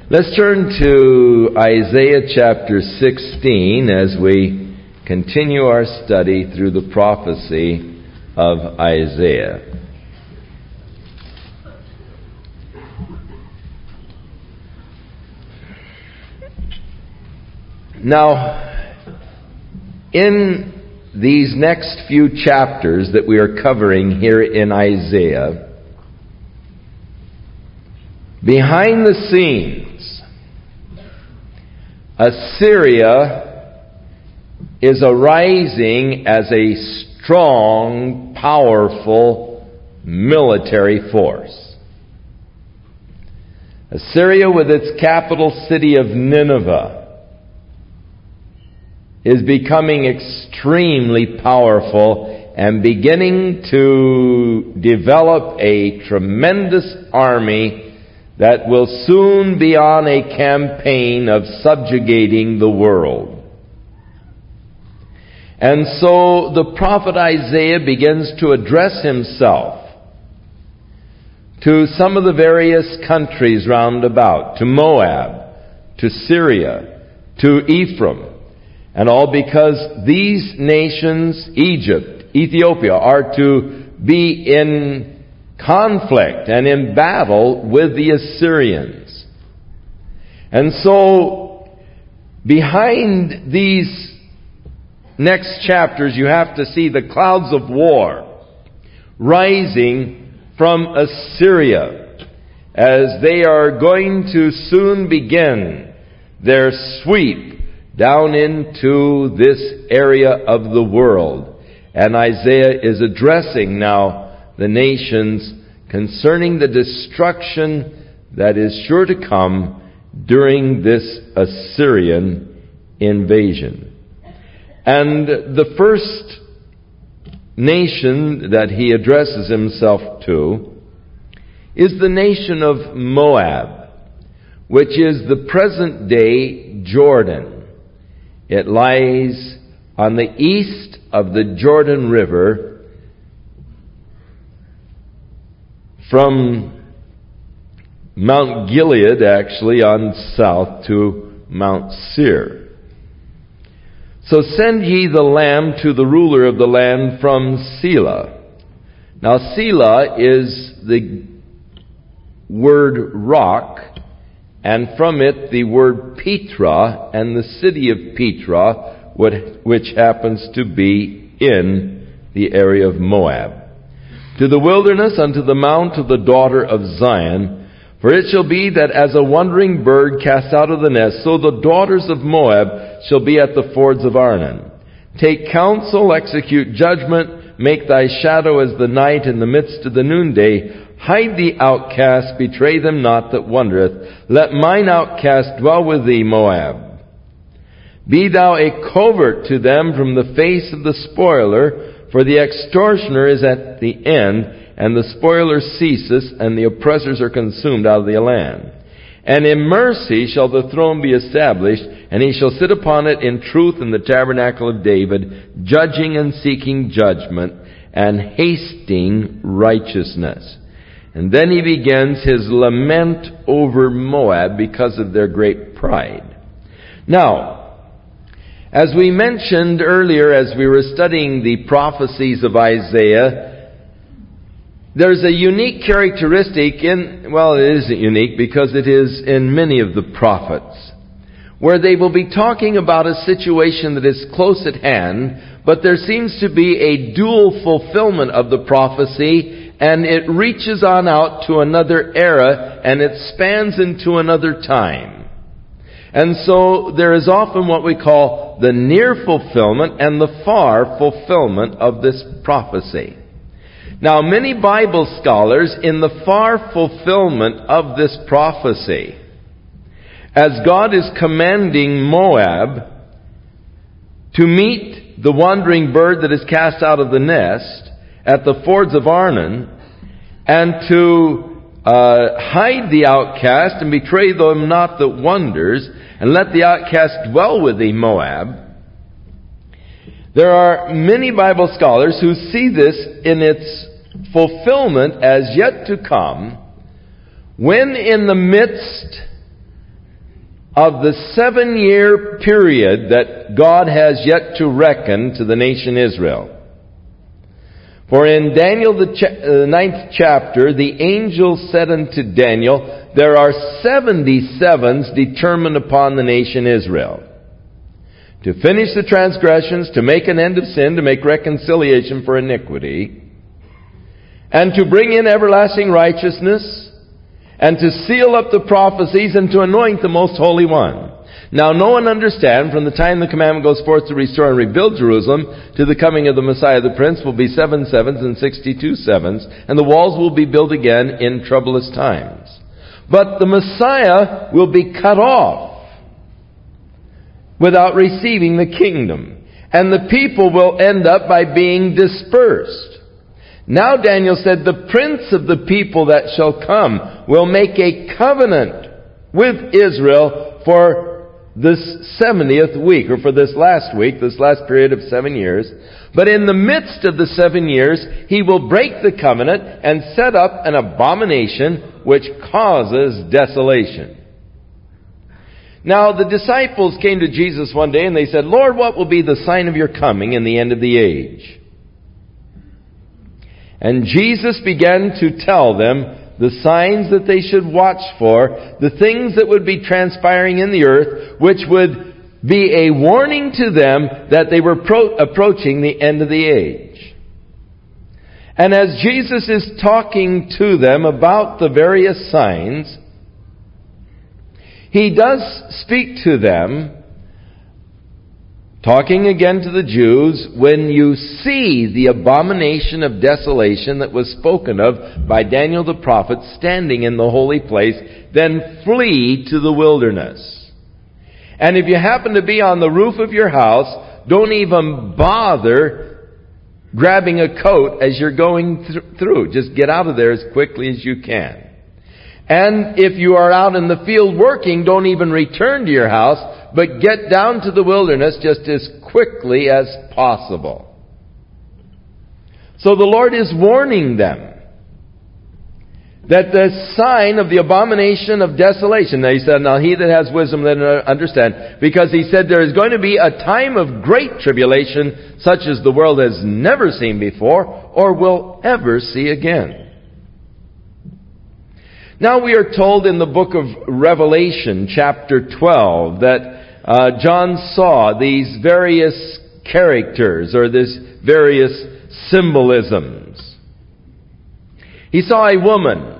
Let's turn to Isaiah chapter 16 as we continue our study through the prophecy of Isaiah. Now, in these next few chapters that we are covering here in Isaiah, behind the scenes, Assyria is arising as a strong, powerful military force. Assyria, with its capital city of Nineveh, is becoming extremely powerful and beginning to develop a tremendous army that will soon be on a campaign of subjugating the world. And so the prophet Isaiah begins to address himself to some of the various countries round about, to Moab, to Syria, to Ephraim, and all because these nations, Egypt, Ethiopia, are to be in conflict and in battle with the Assyrians. And so, behind these next chapters, you have to see the clouds of war rising from Assyria as they are going to soon begin their sweep down into this area of the world. And Isaiah is addressing now the nations concerning the destruction that is sure to come during this Assyrian invasion. And the first nation that he addresses himself to is the nation of Moab, which is the present day Jordan. It lies on the east of the Jordan River, from Mount Gilead, actually, on south to Mount Seir. So send ye the lamb to the ruler of the land from Selah. Now, Selah is the word rock, and from it the word Petra, and the city of Petra, which happens to be in the area of Moab. To the wilderness, unto the mount of the daughter of Zion. For it shall be that as a wandering bird cast out of the nest, so the daughters of Moab shall be at the fords of Arnon. Take counsel, execute judgment, make thy shadow as the night in the midst of the noonday. Hide the outcast, betray them not that wandereth. Let mine outcast dwell with thee, Moab. Be thou a covert to them from the face of the spoiler, for the extortioner is at the end, and the spoiler ceases, and the oppressors are consumed out of the land. And in mercy shall the throne be established, and he shall sit upon it in truth in the tabernacle of David, judging and seeking judgment, and hasting righteousness. And then he begins his lament over Moab because of their great pride. Now, as we mentioned earlier, as we were studying the prophecies of Isaiah, there's a unique characteristic it isn't unique because it is in many of the prophets, where they will be talking about a situation that is close at hand, but there seems to be a dual fulfillment of the prophecy, and it reaches on out to another era, and it spans into another time. And so there is often what we call the near fulfillment and the far fulfillment of this prophecy. Now, many Bible scholars in the far fulfillment of this prophecy, as God is commanding Moab to meet the wandering bird that is cast out of the nest at the fords of Arnon, and to hide the outcast and betray them not that wanders, and let the outcast dwell with thee, Moab. There are many Bible scholars who see this in its fulfillment as yet to come, when in the midst of the 7-year period that God has yet to reckon to the nation Israel. For in Daniel the 9th chapter, the angel said unto Daniel, there are 77s determined upon the nation Israel, to finish the transgressions, to make an end of sin, to make reconciliation for iniquity, and to bring in everlasting righteousness, and to seal up the prophecies, and to anoint the most holy one. Now know and understand, from the time the commandment goes forth to restore and rebuild Jerusalem, to the coming of the Messiah the Prince, will be 7 sevens and 62 sevens, and the walls will be built again in troublous times. But the Messiah will be cut off without receiving the kingdom, and the people will end up by being dispersed. Now Daniel said, the prince of the people that shall come will make a covenant with Israel for this 70th week, or for this last week, this last period of 7 years. But in the midst of the 7 years, he will break the covenant and set up an abomination which causes desolation. Now the disciples came to Jesus one day and they said, Lord, what will be the sign of your coming in the end of the age? And Jesus began to tell them the signs that they should watch for, the things that would be transpiring in the earth, which would be a warning to them that they were approaching the end of the age. And as Jesus is talking to them about the various signs, he does speak to them, talking again to the Jews, when you see the abomination of desolation that was spoken of by Daniel the prophet standing in the holy place, then flee to the wilderness. And if you happen to be on the roof of your house, don't even bother grabbing a coat as you're going through. Just get out of there as quickly as you can. And if you are out in the field working, don't even return to your house, but get down to the wilderness just as quickly as possible. So the Lord is warning them that the sign of the abomination of desolation, now he said, now he that has wisdom, let him understand, because he said there is going to be a time of great tribulation, such as the world has never seen before, or will ever see again. Now we are told in the book of Revelation, chapter 12, that John saw these various characters, or these various symbolisms. He saw a woman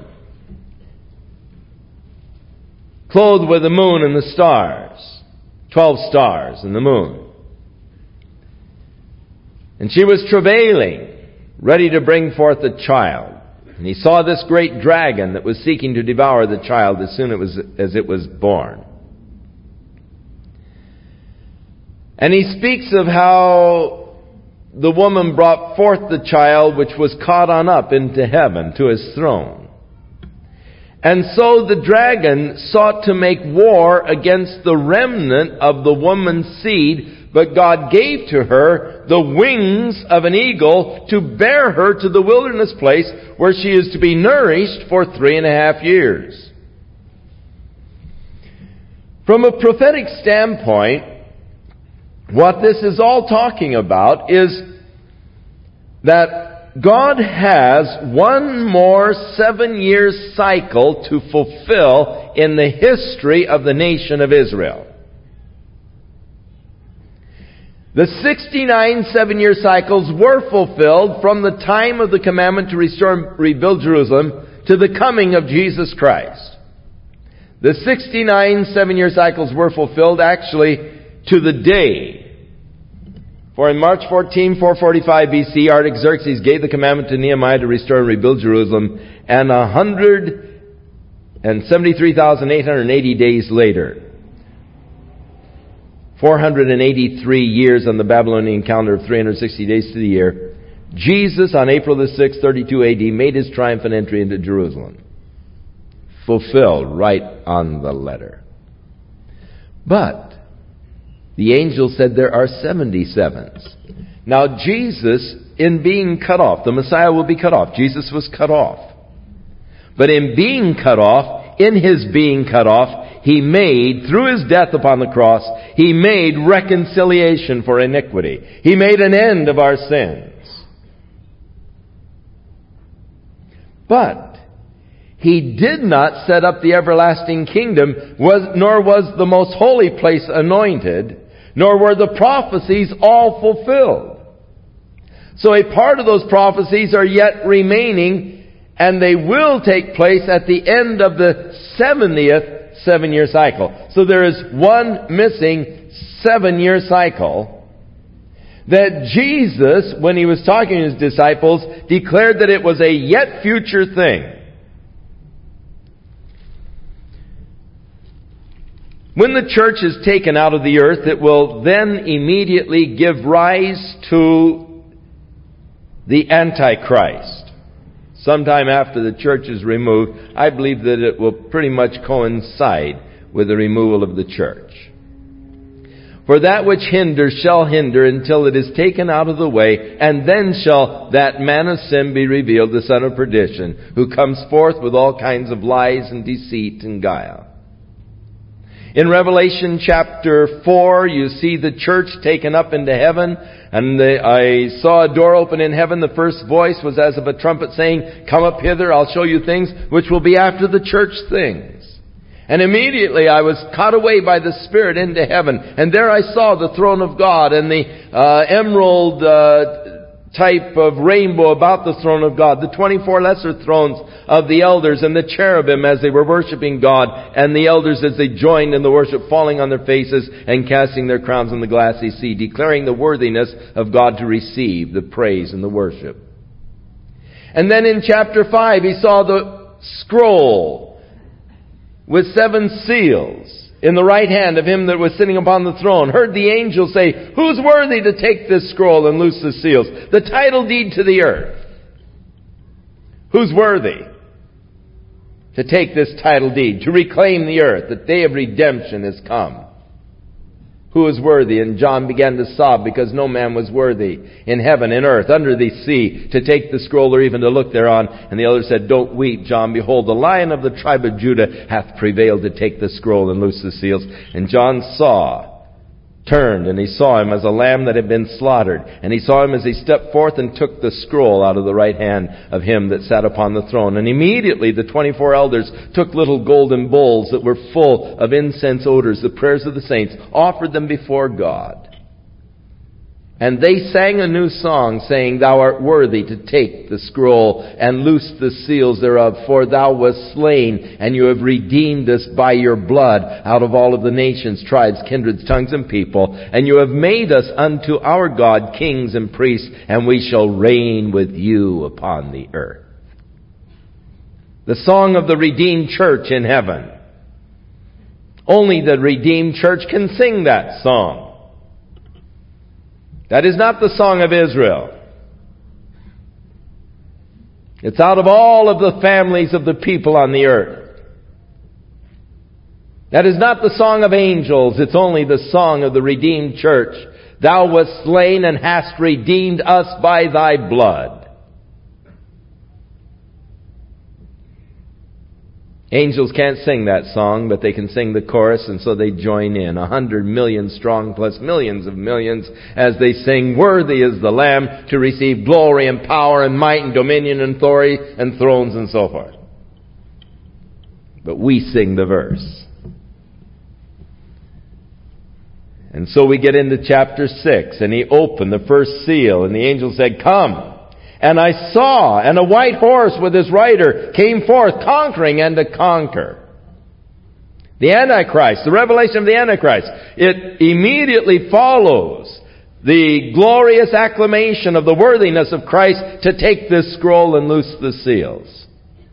clothed with the moon and the stars, 12 stars and the moon. And she was travailing, ready to bring forth a child. And he saw this great dragon that was seeking to devour the child as soon as it was born. And he speaks of how the woman brought forth the child which was caught on up into heaven to his throne. And so the dragon sought to make war against the remnant of the woman's seed, but God gave to her the wings of an eagle to bear her to the wilderness place where she is to be nourished for 3.5 years. From a prophetic standpoint, what this is all talking about is that God has one more 7-year cycle to fulfill in the history of the nation of Israel. The 69 7-year cycles were fulfilled from the time of the commandment to restore and rebuild Jerusalem to the coming of Jesus Christ. The 69 7-year cycles were fulfilled actually to the day. For in March 14, 445 BC, Artaxerxes gave the commandment to Nehemiah to restore and rebuild Jerusalem, and 173,880 days later, 483 years on the Babylonian calendar of 360 days to the year, Jesus, on April the 6th, 32 AD, made his triumphant entry into Jerusalem. Fulfilled right on the letter. But the angel said there are 77s. Now Jesus, in being cut off, the Messiah will be cut off. Jesus was cut off. But in being cut off, in his being cut off, He made, through His death upon the cross, He made reconciliation for iniquity. He made an end of our sins. But He did not set up the everlasting kingdom, nor was the most holy place anointed, nor were the prophecies all fulfilled. So a part of those prophecies are yet remaining, and they will take place at the end of the 70th 7-year cycle. So there is one missing 7-year cycle that Jesus, when He was talking to His disciples, declared that it was a yet future thing. When the church is taken out of the earth, it will then immediately give rise to the Antichrist. Sometime after the church is removed, I believe that it will pretty much coincide with the removal of the church. For that which hinders shall hinder until it is taken out of the way, and then shall that man of sin be revealed, the son of perdition, who comes forth with all kinds of lies and deceit and guile. In Revelation chapter 4, you see the church taken up into heaven, and I saw a door open in heaven. The first voice was as of a trumpet saying, "Come up hither, I'll show you things which will be after the church things." And immediately I was caught away by the Spirit into heaven, and there I saw the throne of God, and the emerald type of rainbow about the throne of God, the 24 lesser thrones of the elders, and the cherubim as they were worshiping God, and the elders as they joined in the worship, falling on their faces and casting their crowns in the glassy sea, declaring the worthiness of God to receive the praise and the worship. And then in chapter 5, he saw the scroll with 7 seals in the right hand of Him that was sitting upon the throne. Heard the angel say, "Who's worthy to take this scroll and loose the seals?" The title deed to the earth. Who's worthy to take this title deed, to reclaim the earth? The day of redemption has come. Who is worthy? And John began to sob because no man was worthy in heaven, in earth, under the sea, to take the scroll or even to look thereon. And the elders said, "Don't weep, John. Behold, the Lion of the tribe of Judah hath prevailed to take the scroll and loose the seals." And John turned, and he saw Him as a lamb that had been slaughtered. And he saw Him as He stepped forth and took the scroll out of the right hand of Him that sat upon the throne. And immediately the 24 elders took little golden bowls that were full of incense odors, the prayers of the saints, offered them before God. And they sang a new song, saying, "Thou art worthy to take the scroll and loose the seals thereof, for Thou wast slain, and You have redeemed us by Your blood out of all of the nations, tribes, kindreds, tongues, and people. And You have made us unto our God kings and priests, and we shall reign with You upon the earth." The song of the redeemed church in heaven. Only the redeemed church can sing that song. That is not the song of Israel. It's out of all of the families of the people on the earth. That is not the song of angels. It's only the song of the redeemed church. "Thou wast slain and hast redeemed us by Thy blood." Angels can't sing that song, but they can sing the chorus, and so they join in. 100 million strong plus millions of millions as they sing, "Worthy is the Lamb to receive glory and power and might and dominion and authority and thrones," and so forth. But we sing the verse. And so we get into chapter 6, and He opened the first seal, and the angel said, "Come." And I saw, and a white horse with his rider came forth, conquering and to conquer. The Antichrist, the revelation of the Antichrist, it immediately follows the glorious acclamation of the worthiness of Christ to take this scroll and loose the seals.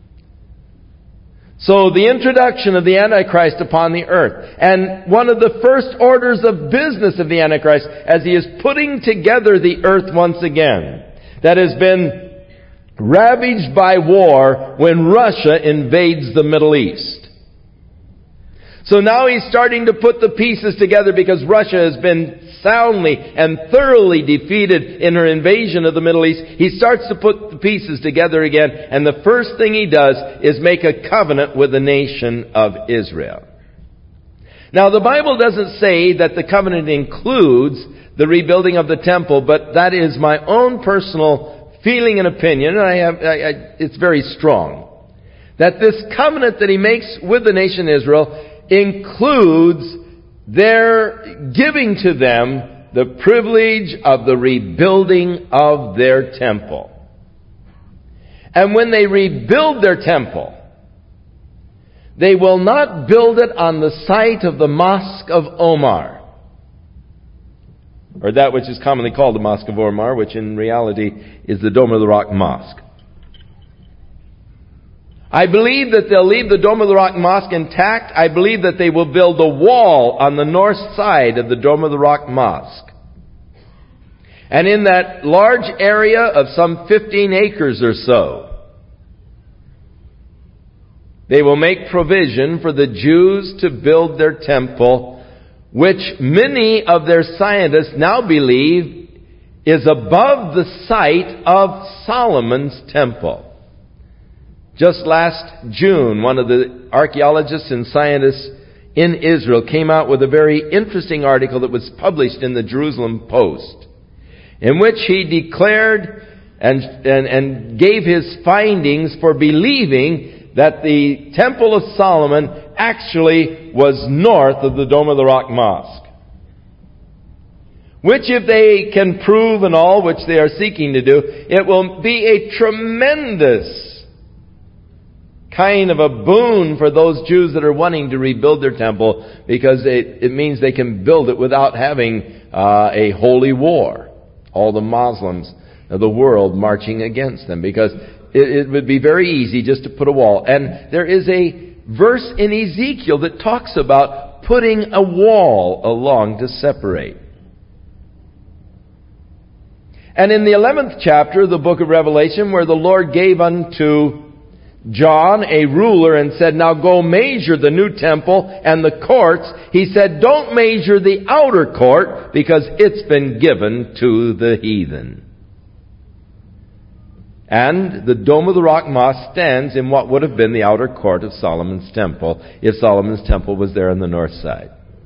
So the introduction of the Antichrist upon the earth, and one of the first orders of business of the Antichrist as he is putting together the earth once again, that has been ravaged by war when Russia invades the Middle East. So now he's starting to put the pieces together because Russia has been soundly and thoroughly defeated in her invasion of the Middle East. He starts to put the pieces together again, and the first thing he does is make a covenant with the nation of Israel. Now, the Bible doesn't say that the covenant includes the rebuilding of the temple, but that is my own personal feeling and opinion, and it's very strong. That this covenant that he makes with the nation Israel includes their giving to them the privilege of the rebuilding of their temple. And when they rebuild their temple, they will not build it on the site of the Mosque of Omar, or that which is commonly called the Mosque of Omar, which in reality is the Dome of the Rock Mosque. I believe that they'll leave the Dome of the Rock Mosque intact. I believe that they will build a wall on the north side of the Dome of the Rock Mosque. And in that large area of some 15 acres or so, they will make provision for the Jews to build their temple, which many of their scientists now believe is above the site of Solomon's temple. Just last June, one of the archaeologists and scientists in Israel came out with a very interesting article that was published in the Jerusalem Post, in which he declared and gave his findings for believing that the Temple of Solomon actually was north of the Dome of the Rock Mosque. Which, if they can prove and all, which they are seeking to do, it will be a tremendous kind of a boon for those Jews that are wanting to rebuild their temple, because it means they can build it without having a holy war. All the Muslims of the world marching against them, because it would be very easy just to put a wall. And there is a verse in Ezekiel that talks about putting a wall along to separate. And in the 11th chapter of the book of Revelation, where the Lord gave unto John a ruler and said, now go measure the new temple and the courts, he said, don't measure the outer court, because it's been given to the heathen. And the Dome of the Rock Mosque stands in what would have been the outer court of Solomon's temple, if Solomon's temple was there on the north side.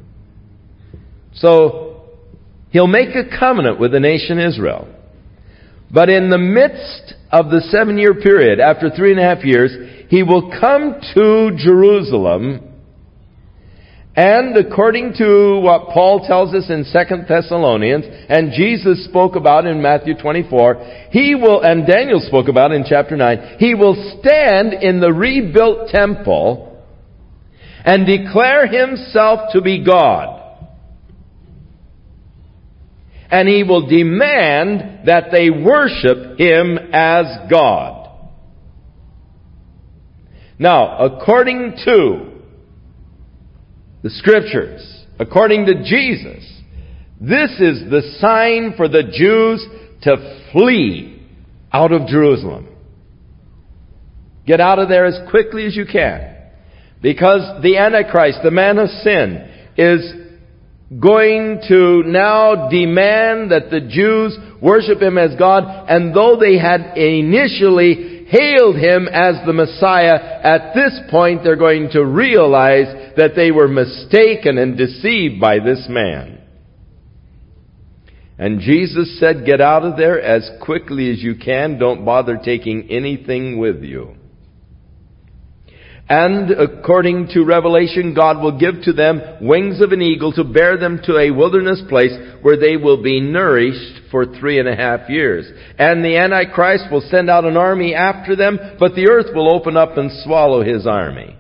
So, he'll make a covenant with the nation Israel. But in the midst of the 7-year period, after 3.5 years, he will come to Jerusalem. And according to what Paul tells us in 2 Thessalonians, and Jesus spoke about in Matthew 24, he will, and Daniel spoke about in chapter 9, he will stand in the rebuilt temple and declare himself to be God. And he will demand that they worship him as God. Now, according to the Scriptures, according to Jesus, this is the sign for the Jews to flee out of Jerusalem. Get out of there as quickly as you can. Because the Antichrist, the man of sin, is going to now demand that the Jews worship him as God, and though they had initially hailed him as the Messiah, at this point they're going to realize that they were mistaken and deceived by this man. And Jesus said, get out of there as quickly as you can. Don't bother taking anything with you. And according to Revelation, God will give to them wings of an eagle to bear them to a wilderness place where they will be nourished for 3.5 years. And the Antichrist will send out an army after them, but the earth will open up and swallow his army.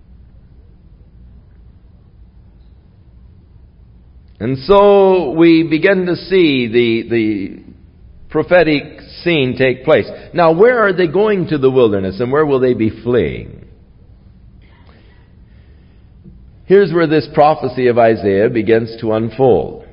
And so we begin to see the prophetic scene take place. Now, where are they going to the wilderness, and where will they be fleeing? Here's where this prophecy of Isaiah begins to unfold.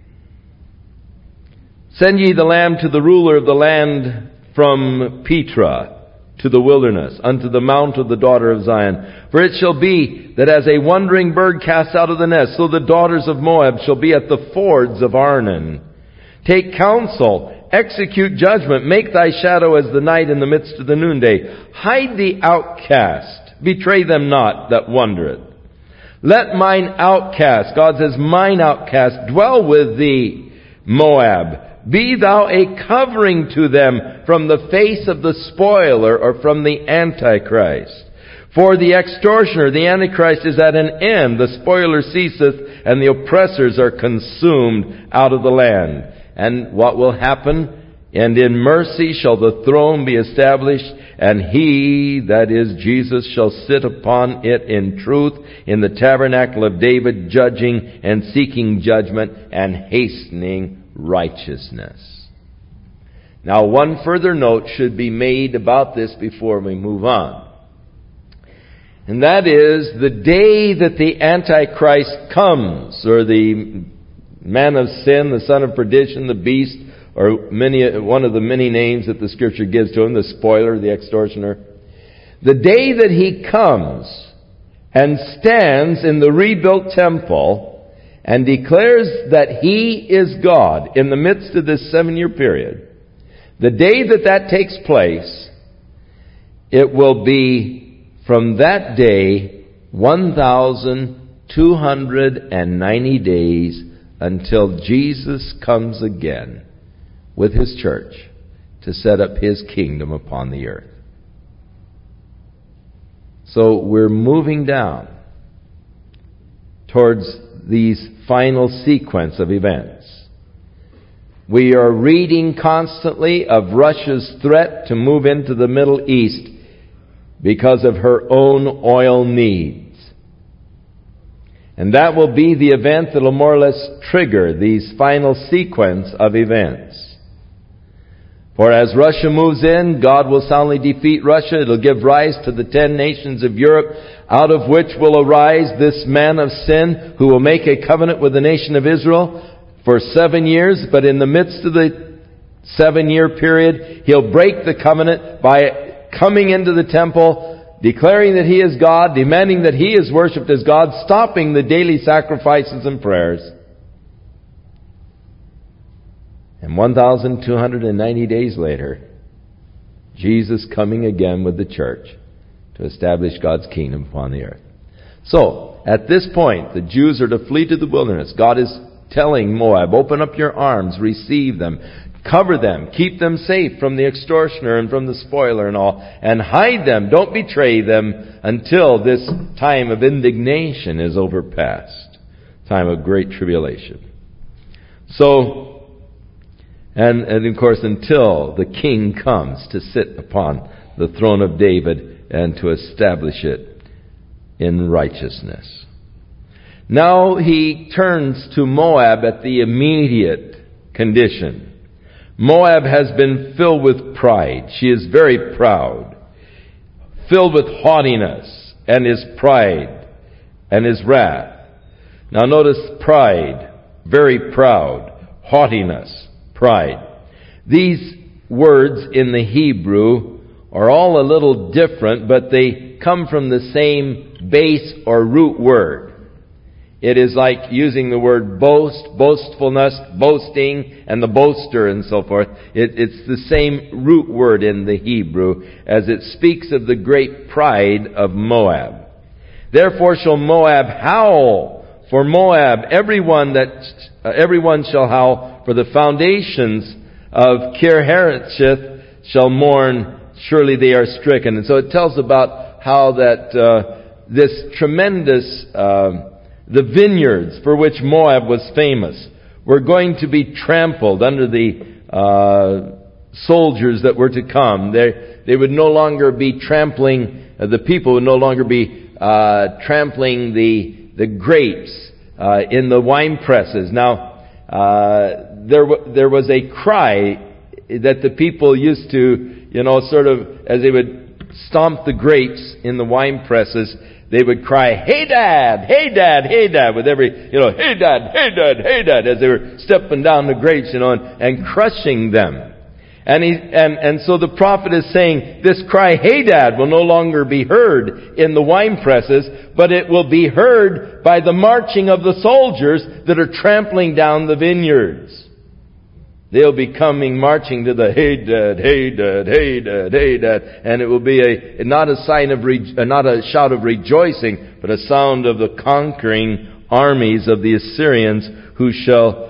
Send ye the lamb to the ruler of the land from Petra to the wilderness, unto the mount of the daughter of Zion. For it shall be that as a wandering bird casts out of the nest, so the daughters of Moab shall be at the fords of Arnon. Take counsel, execute judgment, make thy shadow as the night in the midst of the noonday. Hide the outcast, betray them not that wandereth. Let mine outcast, God says, mine outcast, dwell with thee, Moab. Be thou a covering to them from the face of the spoiler, or from the Antichrist. For the extortioner, the Antichrist, is at an end. The spoiler ceaseth, and the oppressors are consumed out of the land. And what will happen? And in mercy shall the throne be established, and he, that is Jesus, shall sit upon it in truth in the tabernacle of David, judging and seeking judgment and hastening righteousness. Now, one further note should be made about this before we move on. And that is, the day that the Antichrist comes, or the man of sin, the son of perdition, the beast, or one of the many names that the Scripture gives to him, the spoiler, the extortioner. The day that he comes and stands in the rebuilt temple and declares that he is God in the midst of this 7-year period, the day that that takes place, it will be from that day 1,290 days until Jesus comes again with His church to set up His kingdom upon the earth. So we're moving down towards these final sequence of events. We are reading constantly of Russia's threat to move into the Middle East because of her own oil needs. And that will be the event that will more or less trigger these final sequence of events. For as Russia moves in, God will soundly defeat Russia. It'll give rise to the 10 nations of Europe, out of which will arise this man of sin who will make a covenant with the nation of Israel for 7 years. But in the midst of the 7-year period, he'll break the covenant by coming into the temple, declaring that he is God, demanding that he is worshipped as God, stopping the daily sacrifices and prayers. And 1,290 days later, Jesus coming again with the church to establish God's kingdom upon the earth. So, at this point, the Jews are to flee to the wilderness. God is telling Moab, open up your arms, receive them, cover them, keep them safe from the extortioner and from the spoiler and all, and hide them, don't betray them until this time of indignation is overpassed, time of great tribulation. So, and of course, until the king comes to sit upon the throne of David and to establish it in righteousness. Now he turns to Moab at the immediate condition. Moab has been filled with pride. She is very proud, filled with haughtiness and his pride and his wrath. Now notice pride, very proud, haughtiness, pride. These words in the Hebrew are all a little different, but they come from the same base or root word. It is like using the word boast, boastfulness, boasting, and the boaster and so forth. It's the same root word in the Hebrew as it speaks of the great pride of Moab. Therefore shall Moab howl. For Moab, everyone shall howl, for the foundations of Kir-Hareseth shall mourn, surely they are stricken. And so it tells about how that this tremendous, the vineyards for which Moab was famous, were going to be trampled under the soldiers that were to come. They would no longer be trampling, the people would no longer be trampling the grapes in the wine presses. Now, there was a cry that the people used to, sort of, as they would stomp the grapes in the wine presses, they would cry, "Hey Dad! Hey Dad! Hey Dad!" with every, "Hey Dad! Hey Dad! Hey Dad!" as they were stepping down the grapes, and crushing them. And so the prophet is saying, this cry, "Hey Dad," will no longer be heard in the wine presses, but it will be heard by the marching of the soldiers that are trampling down the vineyards. They'll be coming marching to the Hadad, Hadad, Hadad, Hadad, and it will be not a shout of rejoicing, but a sound of the conquering armies of the Assyrians who shall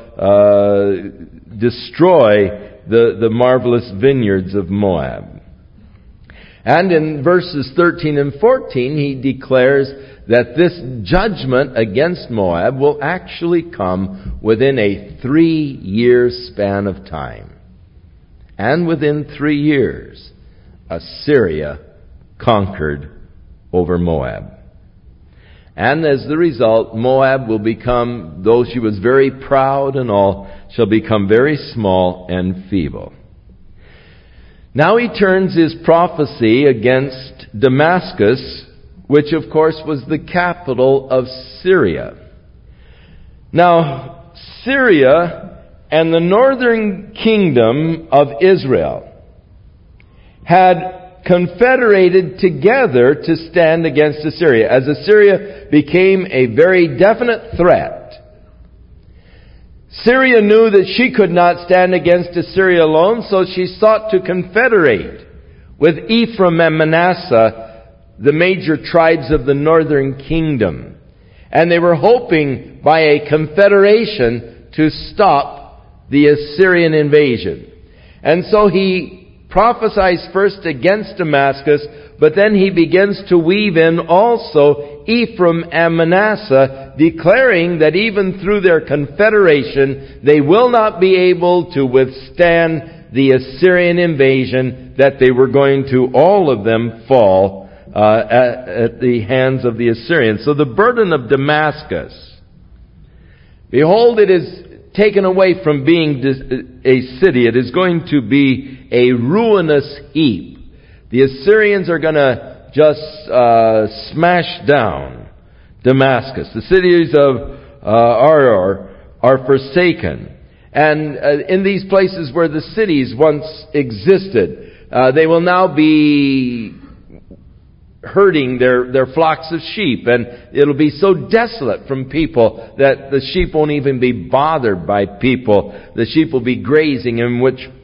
destroy the marvelous vineyards of Moab. And in verses 13 and 14, he declares that this judgment against Moab will actually come within a 3-year span of time. And within 3 years, Assyria conquered over Moab. And as the result, Moab will become, though she was very proud and all, shall become very small and feeble. Now he turns his prophecy against Damascus, which of course was the capital of Syria. Now, Syria and the northern kingdom of Israel had confederated together to stand against Assyria. As Assyria became a very definite threat, Syria knew that she could not stand against Assyria alone, so she sought to confederate with Ephraim and Manasseh, the major tribes of the northern kingdom. And they were hoping by a confederation to stop the Assyrian invasion. And so he prophesies first against Damascus, but then he begins to weave in also Ephraim and Manasseh, declaring that even through their confederation, they will not be able to withstand the Assyrian invasion, that they were going to, all of them, fall at the hands of the Assyrians. So the burden of Damascus, behold, it is taken away from being a city. It is going to be a ruinous heap. The Assyrians are going to just smash down Damascus. The cities of Ar are forsaken. And in these places where the cities once existed, they will now be herding their flocks of sheep, and it'll be so desolate from people that the sheep won't even be bothered by people. The sheep will be grazing in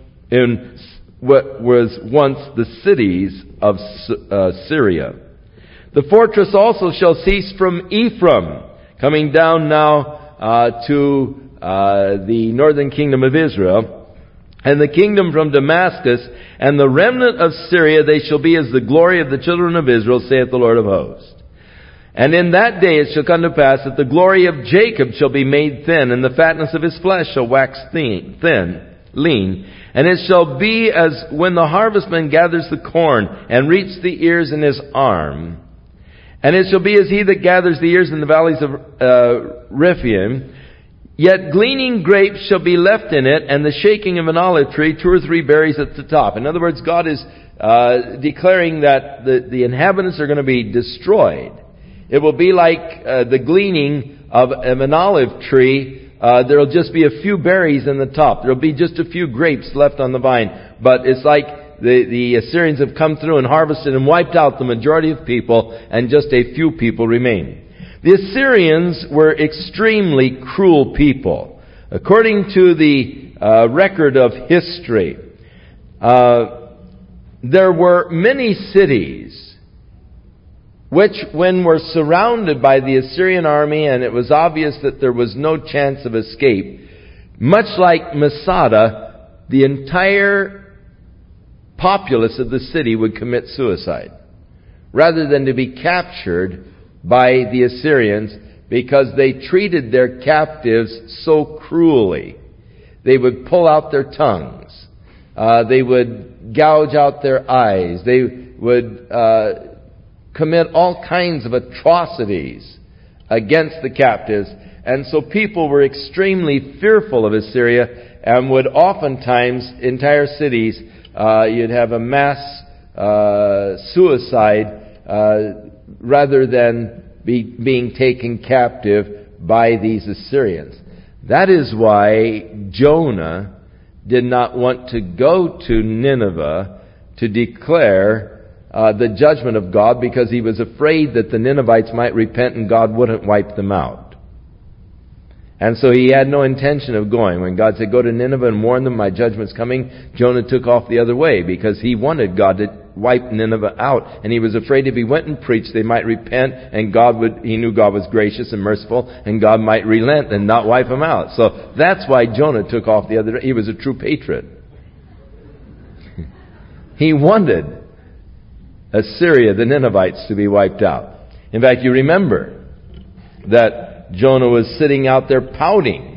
what was once the cities of Syria. The fortress also shall cease from Ephraim, coming down now to the northern kingdom of Israel, and the kingdom from Damascus, and the remnant of Syria, they shall be as the glory of the children of Israel, saith the Lord of hosts. And in that day it shall come to pass that the glory of Jacob shall be made thin, and the fatness of his flesh shall wax lean. And it shall be as when the harvestman gathers the corn, and reaps the ears in his arm. And it shall be as he that gathers the ears in the valleys of Rephaim. Yet gleaning grapes shall be left in it, and the shaking of an olive tree, 2 or 3 berries at the top. In other words, God is declaring that the inhabitants are going to be destroyed. It will be like the gleaning of an olive tree. There will just be a few berries in the top. There will be just a few grapes left on the vine. But it's like the Assyrians have come through and harvested and wiped out the majority of people, and just a few people remain. The Assyrians were extremely cruel people. According to the record of history, there were many cities which, when were surrounded by the Assyrian army and it was obvious that there was no chance of escape, much like Masada, the entire populace of the city would commit suicide rather than to be captured by the Assyrians, because they treated their captives so cruelly. They would pull out their tongues. They would gouge out their eyes. They would commit all kinds of atrocities against the captives. And so people were extremely fearful of Assyria, and would oftentimes, entire cities, you'd have a mass suicide rather than being taken captive by these Assyrians. That is why Jonah did not want to go to Nineveh to declare the judgment of God, because he was afraid that the Ninevites might repent and God wouldn't wipe them out. And so he had no intention of going. When God said, go to Nineveh and warn them, my judgment's coming, Jonah took off the other way because he wanted God to wipe Nineveh out. And he was afraid if he went and preached, they might repent, and he knew God was gracious and merciful, and God might relent and not wipe them out. So that's why Jonah took off the other way. He was a true patriot. He wanted Assyria, the Ninevites, to be wiped out. In fact, you remember that Jonah was sitting out there pouting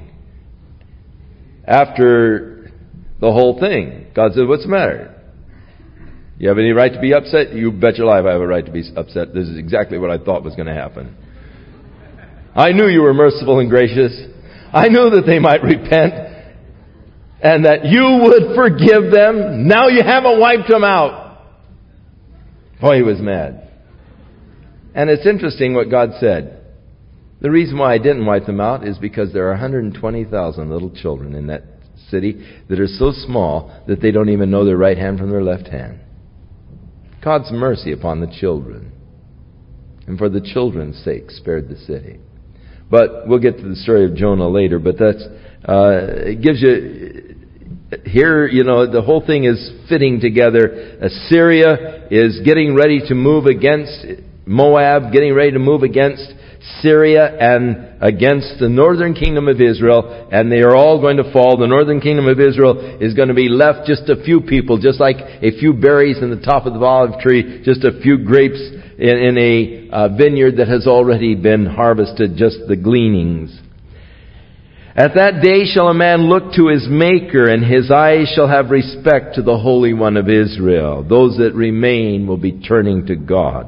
after the whole thing. God said, what's the matter? You have any right to be upset? You bet your life I have a right to be upset. This is exactly what I thought was going to happen. I knew you were merciful and gracious. I knew that they might repent and that you would forgive them. Now you haven't wiped them out. Boy, he was mad. And it's interesting what God said. The reason why I didn't wipe them out is because there are 120,000 little children in that city that are so small that they don't even know their right hand from their left hand. God's mercy upon the children, and for the children's sake spared the city. But we'll get to the story of Jonah later, but it gives you, here, the whole thing is fitting together. Assyria is getting ready to move against Moab, getting ready to move against Syria and against the northern kingdom of Israel, and they are all going to fall. The northern kingdom of Israel is going to be left just a few people, just like a few berries in the top of the olive tree, just a few grapes in a vineyard that has already been harvested, just the gleanings. At that day shall a man look to his Maker, and his eyes shall have respect to the Holy One of Israel. Those that remain will be turning to God.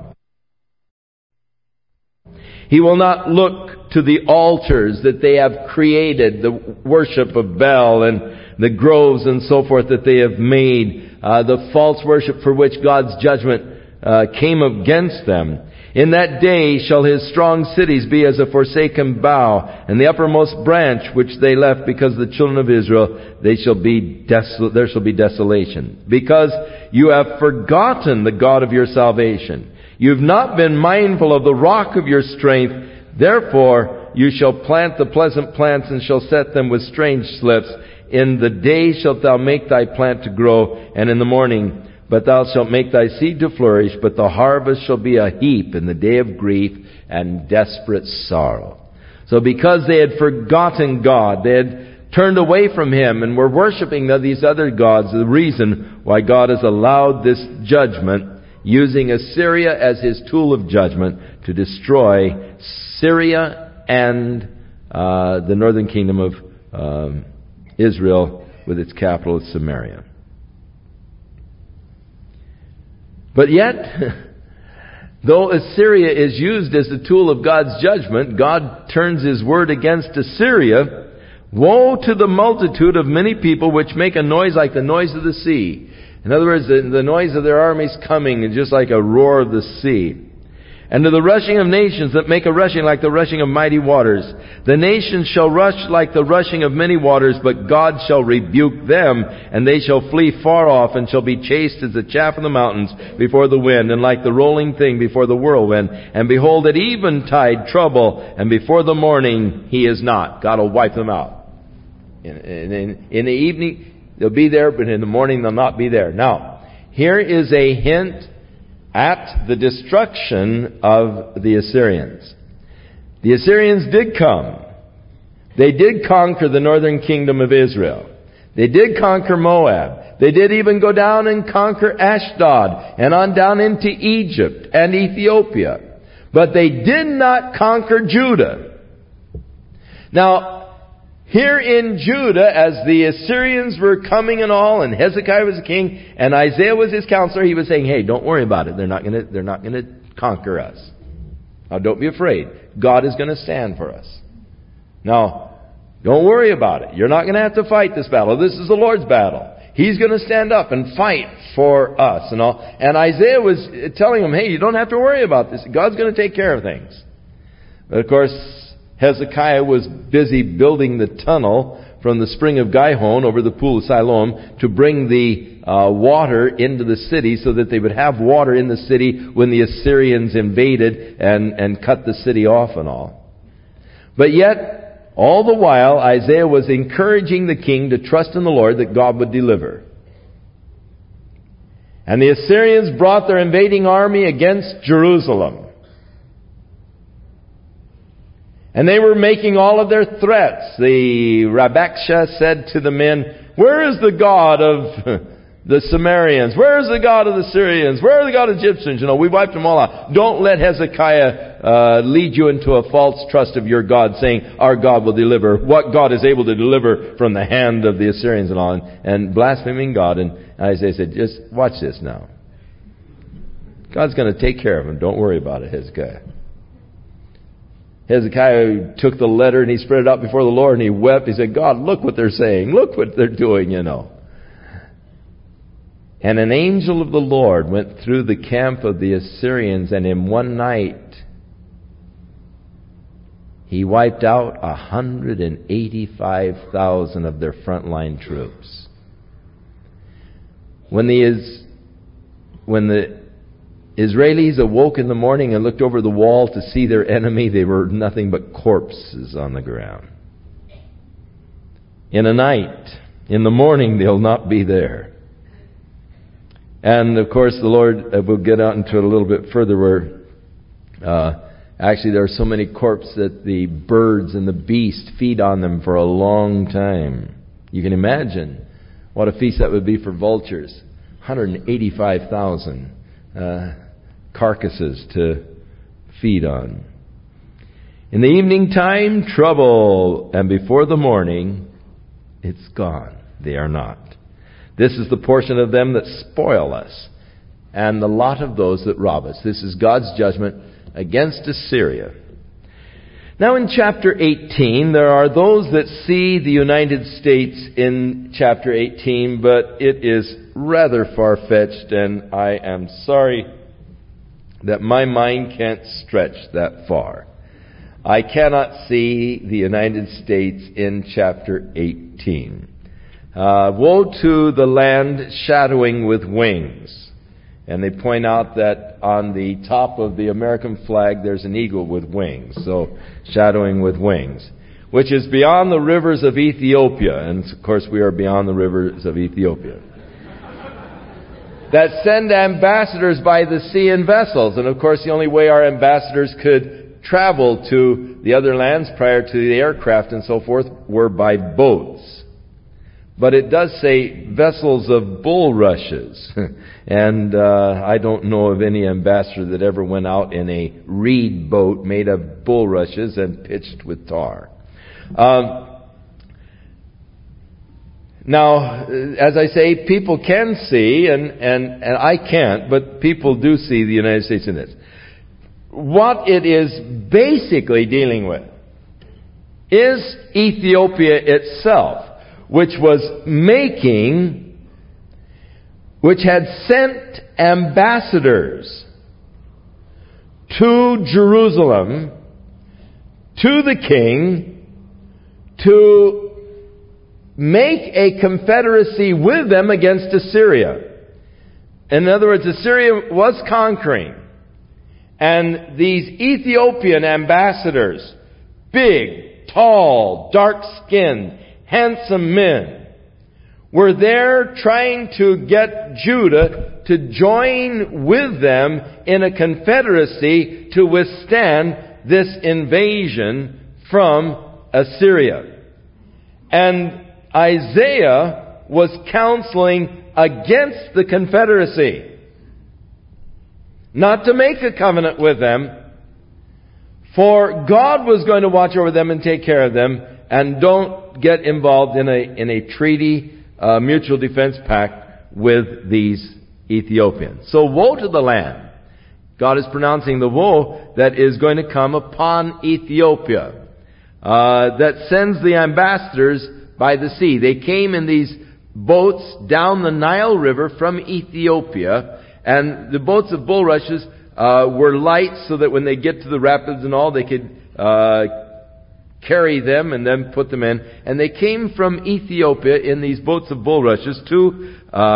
He will not look to the altars that they have created, the worship of Baal and the groves and so forth that they have made, the false worship for which God's judgment came against them. In that day shall his strong cities be as a forsaken bough, and the uppermost branch which they left because of the children of Israel, there shall be desolation. Because you have forgotten the God of your salvation. You've not been mindful of the rock of your strength. Therefore, you shall plant the pleasant plants and shall set them with strange slips. In the day shalt thou make thy plant to grow, and in the morning, but thou shalt make thy seed to flourish, but the harvest shall be a heap in the day of grief and desperate sorrow. So because they had forgotten God, they had turned away from Him and were worshiping these other gods, the reason why God has allowed this judgment, using Assyria as His tool of judgment to destroy Syria and the northern kingdom of Israel with its capital at Samaria. But yet, though Assyria is used as the tool of God's judgment, God turns His word against Assyria. Woe to the multitude of many people which make a noise like the noise of the sea. In other words, the noise of their armies coming is just like a roar of the sea. And to the rushing of nations that make a rushing like the rushing of mighty waters. The nations shall rush like the rushing of many waters, but God shall rebuke them, and they shall flee far off, and shall be chased as the chaff of the mountains before the wind, and like the rolling thing before the whirlwind. And behold, at eventide trouble, and before the morning He is not. God will wipe them out. In the evening they'll be there, but in the morning they'll not be there. Now, here is a hint at the destruction of the Assyrians. The Assyrians did come. They did conquer the northern kingdom of Israel. They did conquer Moab. They did even go down and conquer Ashdod and on down into Egypt and Ethiopia. But they did not conquer Judah. Now, here in Judah, as the Assyrians were coming and all, and Hezekiah was the king, and Isaiah was his counselor, he was saying, hey, don't worry about it. They're not going to conquer us. Now, don't be afraid. God is going to stand for us. Now, don't worry about it. You're not going to have to fight this battle. This is the Lord's battle. He's going to stand up and fight for us and all. And Isaiah was telling them, hey, you don't have to worry about this. God's going to take care of things. But of course, Hezekiah was busy building the tunnel from the spring of Gihon over the pool of Siloam to bring the water into the city so that they would have water in the city when the Assyrians invaded and cut the city off and all. But yet, All the while, Isaiah was encouraging the king to trust in the Lord that God would deliver. And the Assyrians brought their invading army against Jerusalem. And they were making all of their threats. The Rabbakshah said to the men, "Where is the God of the Sumerians? Where is the God of the Syrians? Where are the God of the Egyptians? We wiped them all out. Don't let Hezekiah lead you into a false trust of your God, saying, our God will deliver. What God is able to deliver from the hand of the Assyrians and all, and blaspheming God." And Isaiah said, just watch this now. God's going to take care of him. Don't worry about it, Hezekiah. Hezekiah took the letter and he spread it out before the Lord and he wept. He said, God, look what they're saying. Look what they're doing, And an angel of the Lord went through the camp of the Assyrians, and in one night he wiped out 185,000 of their frontline troops. When the Israelis awoke in the morning and looked over the wall to see their enemy, they were nothing but corpses on the ground. In a night, in the morning, they'll not be there. And of course, the Lord, we'll get out into it a little bit further, where actually there are so many corpses that the birds and the beasts feed on them for a long time. You can imagine what a feast that would be for vultures. 185,000 carcasses to feed on. In the evening time, trouble, and before the morning, it's gone. They are not. This is the portion of them that spoil us, and the lot of those that rob us. This is God's judgment against Assyria. Now in chapter 18, there are those that see the United States in chapter 18, but it is rather far-fetched, and I am sorry that my mind can't stretch that far. I cannot see the United States in chapter 18. Woe to the land shadowing with wings. And they point out that on the top of the American flag there's an eagle with wings. So, shadowing with wings. Which is beyond the rivers of Ethiopia. And of course we are beyond the rivers of Ethiopia. That send ambassadors by the sea in vessels. And of course the only way our ambassadors could travel to the other lands prior to the aircraft and so forth were by boats. But it does say vessels of bulrushes. And I don't know of any ambassador that ever went out in a reed boat made of bulrushes and pitched with tar. Now, as I say, people can see, and I can't, but people do see the United States in this. What it is basically dealing with is Ethiopia itself, which had sent ambassadors to Jerusalem, to the king, to make a confederacy with them against Assyria. In other words, Assyria was conquering. And these Ethiopian ambassadors, big, tall, dark-skinned, handsome men, were there trying to get Judah to join with them in a confederacy to withstand this invasion from Assyria. And Isaiah was counseling against the confederacy. Not to make a covenant with them, for God was going to watch over them and take care of them, and don't get involved in a treaty, mutual defense pact with these Ethiopians. So woe to the land. God is pronouncing the woe that is going to come upon Ethiopia, that sends the ambassadors by the sea. They came in these boats down the Nile River from Ethiopia, and the boats of bulrushes were light so that when they get to the rapids and all, they could carry them and then put them in. And they came from Ethiopia in these boats of bulrushes to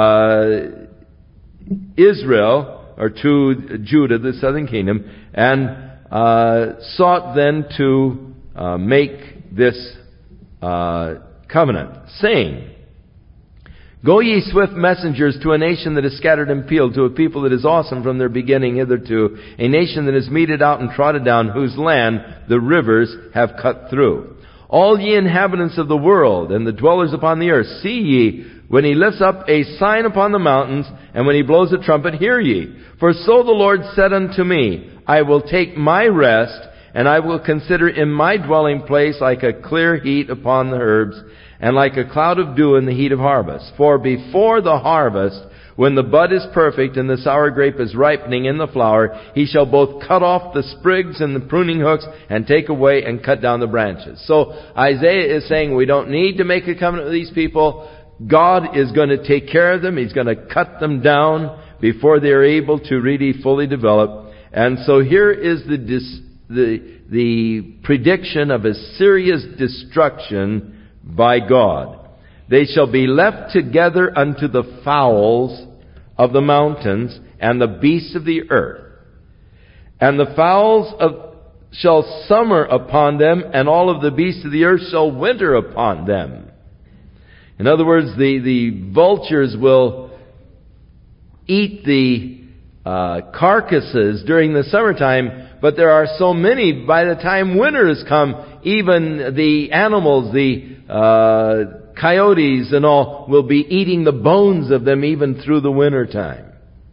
Israel, or to Judah, the southern kingdom, and sought then to make this covenant, saying, Go ye swift messengers to a nation that is scattered and peeled, to a people that is awesome from their beginning hitherto, a nation that is meted out and trodden down, whose land the rivers have cut through. All ye inhabitants of the world, and the dwellers upon the earth, see ye, when he lifts up a sign upon the mountains, and when he blows a trumpet, hear ye. For so the Lord said unto me, I will take my rest, and I will consider in my dwelling place like a clear heat upon the herbs, and like a cloud of dew in the heat of harvest. For before the harvest, when the bud is perfect and the sour grape is ripening in the flower, he shall both cut off the sprigs and the pruning hooks and take away and cut down the branches. So Isaiah is saying we don't need to make a covenant with these people. God is going to take care of them. He's going to cut them down before they're able to really fully develop. And so here is the prediction of Assyria's destruction by God. They shall be left together unto the fowls of the mountains and the beasts of the earth. And the fowls shall summer upon them, and all of the beasts of the earth shall winter upon them. In other words, the vultures will eat the carcasses during the summertime, but there are so many, by the time winter has come, even the animals, the coyotes and all, will be eating the bones of them even through the winter time.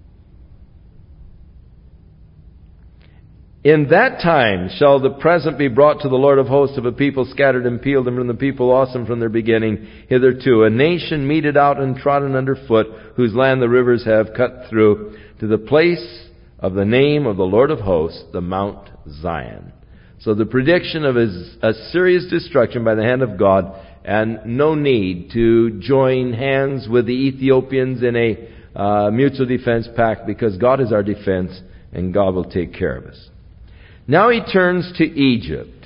In that time shall the present be brought to the Lord of hosts of a people scattered and peeled, and from the people awesome from their beginning hitherto, a nation meted out and trodden under foot, whose land the rivers have cut through, to the place of the name of the Lord of hosts, the Mount Zion. So the prediction of Assyria's destruction by the hand of God, and no need to join hands with the Ethiopians in a mutual defense pact, because God is our defense and God will take care of us. Now he turns to Egypt.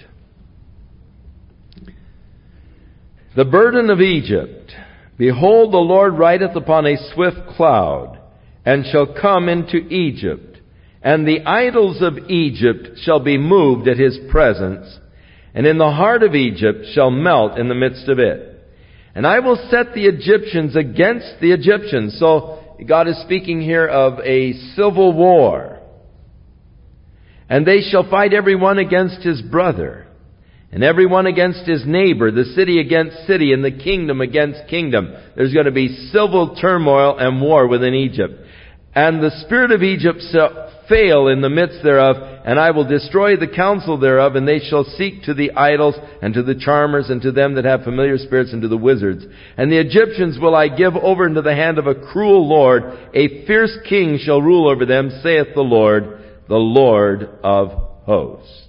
The burden of Egypt. Behold, the Lord rideth upon a swift cloud, and shall come into Egypt. And the idols of Egypt shall be moved at his presence, and in the heart of Egypt shall melt in the midst of it. And I will set the Egyptians against the Egyptians. So God is speaking here of a civil war. And they shall fight every one against his brother, and every one against his neighbor, the city against city, and the kingdom against kingdom. There's going to be civil turmoil and war within Egypt. And the spirit of Egypt shall fail in the midst thereof, and I will destroy the counsel thereof, and they shall seek to the idols, and to the charmers, and to them that have familiar spirits, and to the wizards. And the Egyptians will I give over into the hand of a cruel lord. A fierce king shall rule over them, saith the Lord of hosts.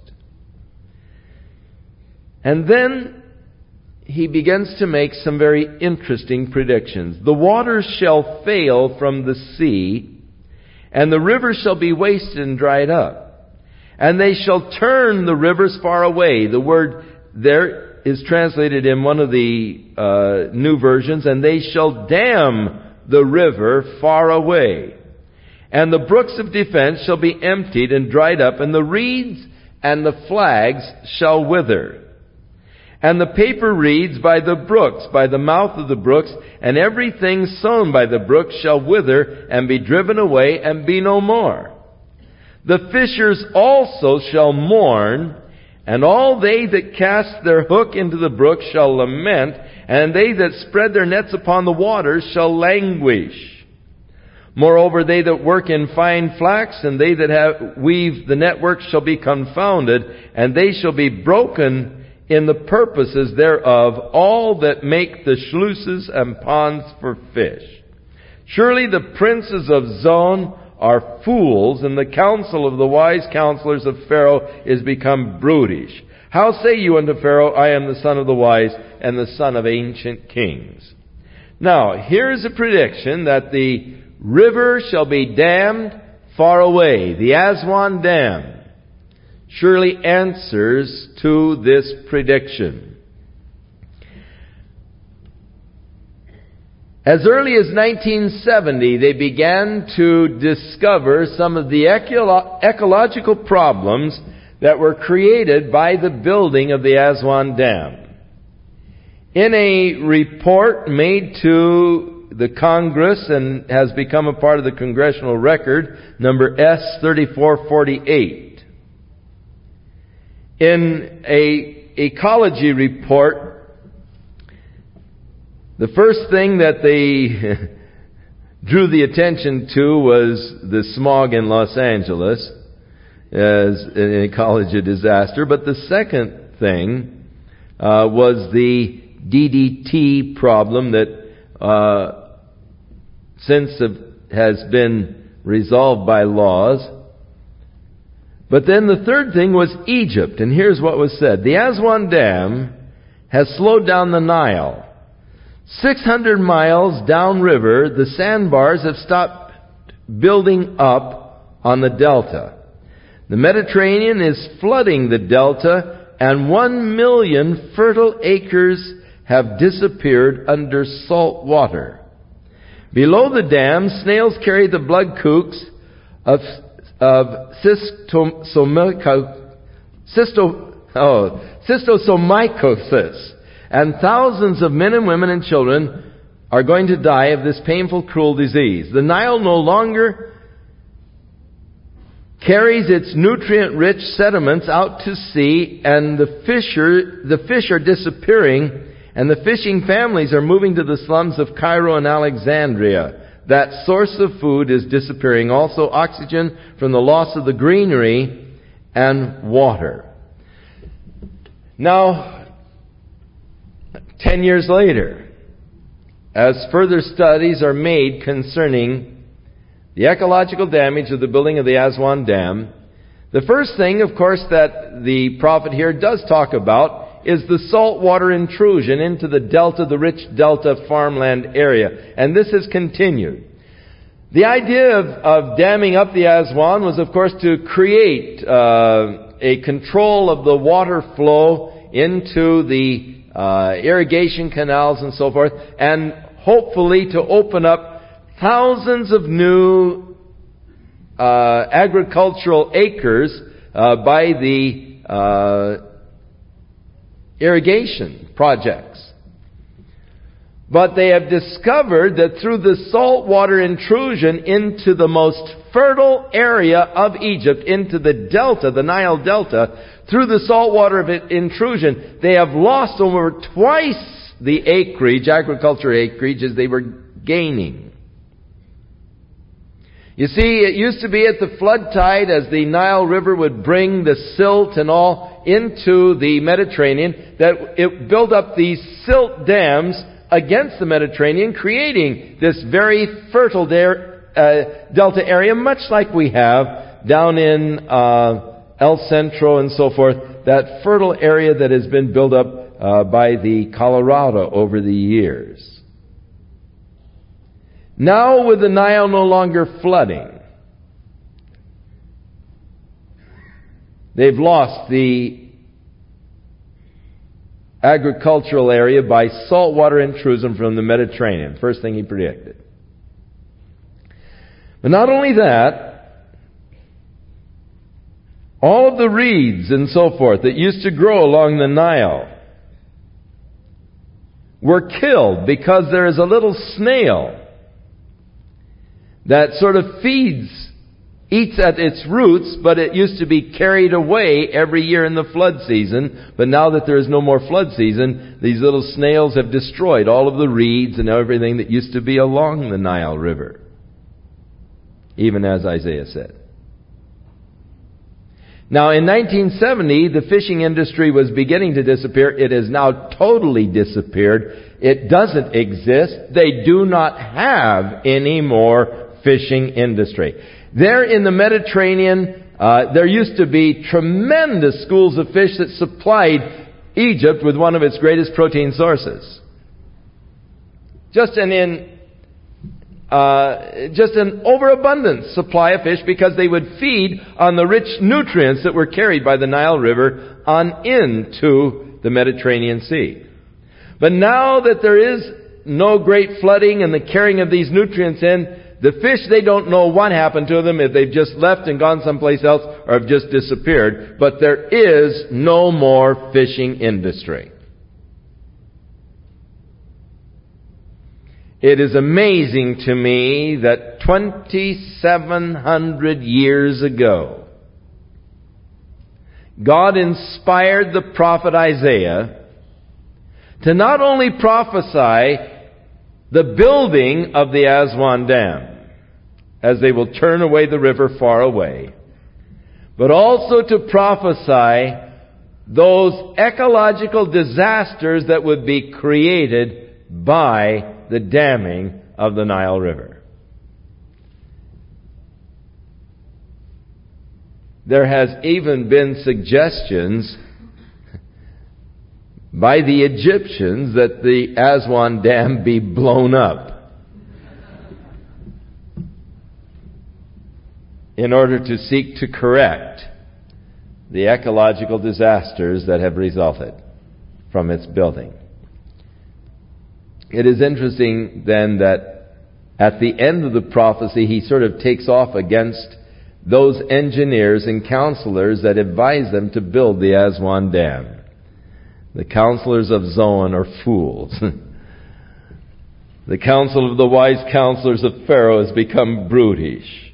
And then he begins to make some very interesting predictions. The waters shall fail from the sea, and the rivers shall be wasted and dried up. And they shall turn the rivers far away. The word there is translated in one of the new versions, and they shall dam the river far away. And the brooks of defense shall be emptied and dried up, and the reeds and the flags shall wither. And the paper reeds by the brooks, by the mouth of the brooks, and everything sown by the brooks shall wither and be driven away and be no more. The fishers also shall mourn, and all they that cast their hook into the brook shall lament, and they that spread their nets upon the waters shall languish. Moreover, they that work in fine flax, and they that weave the network shall be confounded, and they shall be broken in the purposes thereof, all that make the sluices and ponds for fish. Surely the princes of Zon are fools, and the counsel of the wise counselors of Pharaoh is become brutish. How say you unto Pharaoh, I am the son of the wise, and the son of ancient kings? Now, here is a prediction that the river shall be dammed far away. The Aswan Dam surely answers to this prediction. As early as 1970, they began to discover some of the ecological problems that were created by the building of the Aswan Dam. In a report made to the Congress and has become a part of the Congressional Record, number S3448, in a ecology report, the first thing that they drew the attention to was the smog in Los Angeles as an ecology disaster. But the second thing was the DDT problem that since has been resolved by laws. But then the third thing was Egypt, and here's what was said. The Aswan Dam has slowed down the Nile. 600 miles downriver, the sandbars have stopped building up on the delta. The Mediterranean is flooding the delta, and 1 million fertile acres have disappeared under salt water. Below the dam, snails carry the blood kooks of schistosomycosis, and thousands of men and women and children are going to die of this painful, cruel disease. The Nile no longer carries its nutrient-rich sediments out to sea, and the fish are disappearing, and the fishing families are moving to the slums of Cairo and Alexandria. That source of food is disappearing. Also, oxygen from the loss of the greenery and water. Now, 10 years later, as further studies are made concerning the ecological damage of the building of the Aswan Dam, the first thing, of course, that the prophet here does talk about is the saltwater intrusion into the delta, the rich delta farmland area. And this has continued. The idea of damming up the Aswan was, of course, to create a control of the water flow into the irrigation canals and so forth, and hopefully to open up thousands of new agricultural acres by the irrigation projects. But they have discovered that through the saltwater intrusion into the most fertile area of Egypt, into the delta, the Nile Delta, through the saltwater intrusion, they have lost over twice the acreage, agricultural acreage, as they were gaining. You see, it used to be at the flood tide, as the Nile River would bring the silt and all into the Mediterranean, that it built up these silt dams against the Mediterranean, creating this very fertile delta area, much like we have down in El Centro and so forth, that fertile area that has been built up by the Colorado over the years. Now, with the Nile no longer flooding, they've lost the agricultural area by saltwater intrusion from the Mediterranean. First thing he predicted. But not only that, all of the reeds and so forth that used to grow along the Nile were killed because there is a little snail that sort of eats at its roots, but it used to be carried away every year in the flood season. But now that there is no more flood season, these little snails have destroyed all of the reeds and everything that used to be along the Nile River, even as Isaiah said. Now, in 1970, the fishing industry was beginning to disappear. It has now totally disappeared. It doesn't exist. They do not have any more fishing industry. There in the Mediterranean, there used to be tremendous schools of fish that supplied Egypt with one of its greatest protein sources. Just an overabundant supply of fish, because they would feed on the rich nutrients that were carried by the Nile River on into the Mediterranean Sea. But now that there is no great flooding and the carrying of these nutrients in, The fish, they don't know what happened to them, if they've just left and gone someplace else or have just disappeared. But there is no more fishing industry. It is amazing to me that 2,700 years ago, God inspired the prophet Isaiah to not only prophesy the building of the Aswan Dam, as they will turn away the river far away, but also to prophesy those ecological disasters that would be created by the damming of the Nile River. There has even been suggestions by the Egyptians that the Aswan Dam be blown up in order to seek to correct the ecological disasters that have resulted from its building. It is interesting then that at the end of the prophecy, he sort of takes off against those engineers and counselors that advised them to build the Aswan Dam. The counselors of Zoan are fools. The counsel of the wise counselors of Pharaoh has become brutish.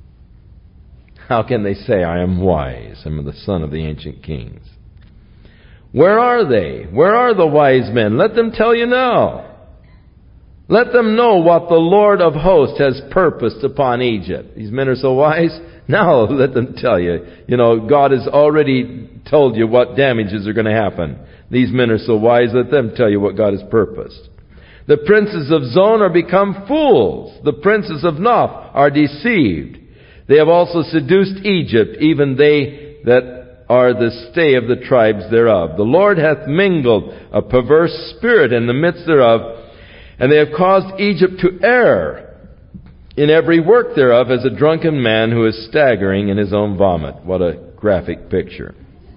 How can they say, I am wise? I am the son of the ancient kings. Where are they? Where are the wise men? Let them tell you now. Let them know what the Lord of hosts has purposed upon Egypt. These men are so wise. Now let them tell you. You know, God has already told you what damages are going to happen. These men are so wise, let them tell you what God has purposed. The princes of Zoan are become fools. The princes of Noph are deceived. They have also seduced Egypt, even they that are the stay of the tribes thereof. The Lord hath mingled a perverse spirit in the midst thereof, and they have caused Egypt to err in every work thereof as a drunken man who is staggering in his own vomit. What a graphic picture.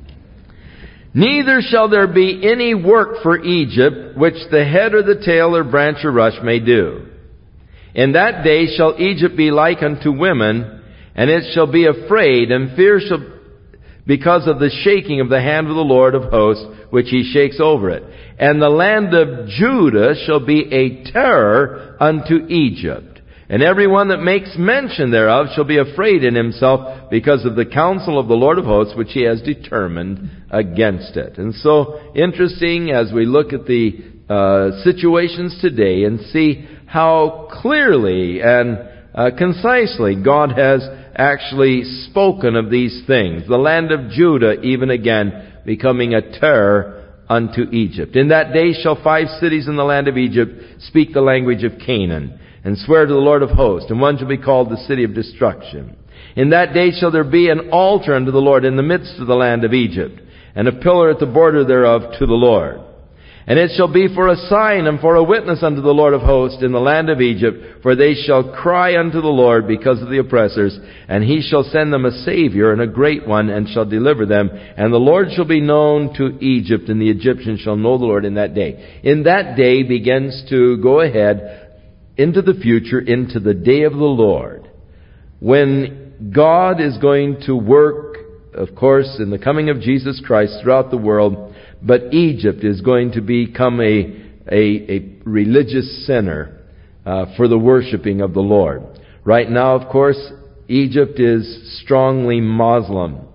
Neither shall there be any work for Egypt, which the head or the tail or branch or rush may do. In that day shall Egypt be like unto women, and it shall be afraid, and fear shall, because of the shaking of the hand of the Lord of hosts, which he shakes over it. And the land of Judah shall be a terror unto Egypt. And every one that makes mention thereof shall be afraid in himself because of the counsel of the Lord of hosts, which he has determined against it. And so, interesting as we look at the situations today and see how clearly and concisely God has actually spoken of these things. The land of Judah, even again, becoming a terror unto Egypt. In that day shall 5 cities in the land of Egypt speak the language of Canaan, and swear to the Lord of hosts, and one shall be called the city of destruction. In that day shall there be an altar unto the Lord in the midst of the land of Egypt, and a pillar at the border thereof to the Lord. And it shall be for a sign and for a witness unto the Lord of hosts in the land of Egypt, for they shall cry unto the Lord because of the oppressors, and he shall send them a Savior and a great one, and shall deliver them. And the Lord shall be known to Egypt, and the Egyptians shall know the Lord in that day. In that day begins to go ahead into the future, into the day of the Lord, when God is going to work, of course, in the coming of Jesus Christ throughout the world, but Egypt is going to become a religious center for the worshiping of the Lord. Right now, of course, Egypt is strongly Muslim.